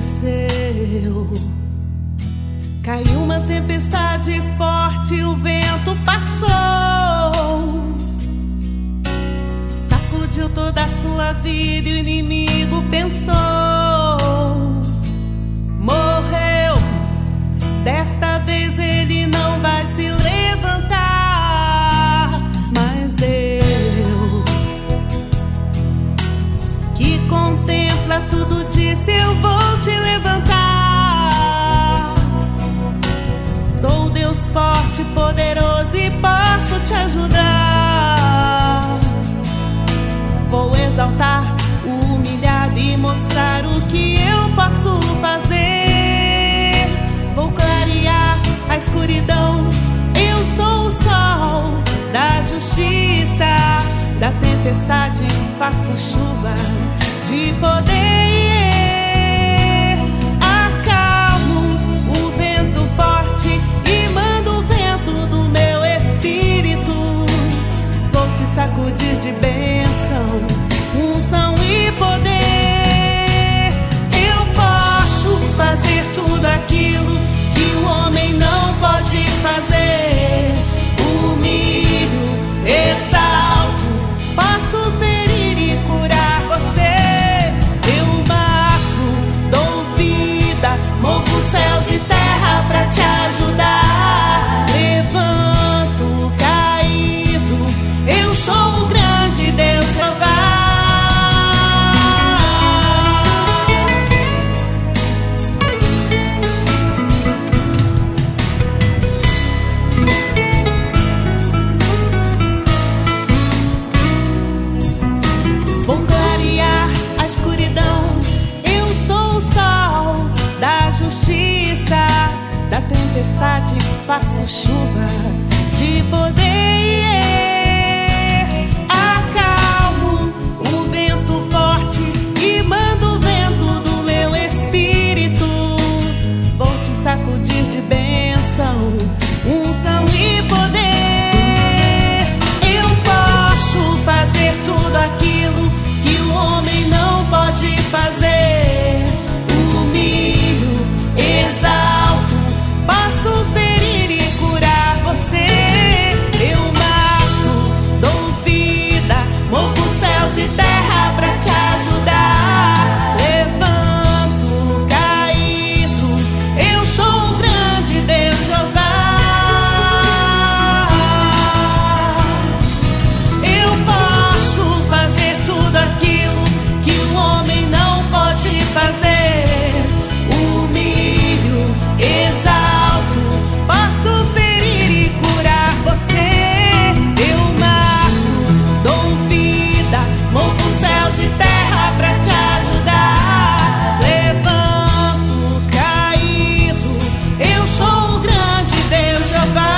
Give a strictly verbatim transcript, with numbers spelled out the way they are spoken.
anoiteceu. Caiu uma tempestade forte, o vento passou, sacudiu toda a sua vida e o inimigo pensou: morreu, desta vez ele não vai se levantar. Mas Deus, que contempla tudo, disse: eu vou te levantar. Sou Deus forte, poderoso e posso te ajudar. Vou exaltar o humilhado e mostrar o que eu posso fazer. Vou clarear a escuridão, eu sou o sol da justiça. Da tempestade faço chuva de poder. E mando o vento do meu espírito. Vou te sacudir de bênção, unção e poder. Eu posso fazer tudo aquilo que o homem não pode fazer. Humilho, exalto, posso ferir e curar você. Eu mato, dou vida, movo céus e terra pra te ajudar. Levanto o caído, eu sou o grande Deus Jeová. Vou clarear a escuridão, eu sou o sol da justiça. Da tempestade faço chuva de poder. Acalmo o vento forte e mando o vento do meu espírito. Vou te sacudir de bênção, unção e poder. Eu posso fazer tudo aquilo que o homem não pode fazer. Humilho, exalto, posso ferir e curar você. Eu mato, dou vida, movo céus e terra pra te ajudar. Levanto o caído, eu sou o grande Deus Jeová. Eu posso fazer tudo aquilo que o homem não pode fazer. Humilho, exalto, posso ferir e curar você. Eu mato, dou vida, movo céus e terra pra te ajudar. Levanto o caído, eu sou o grande Deus Jeová.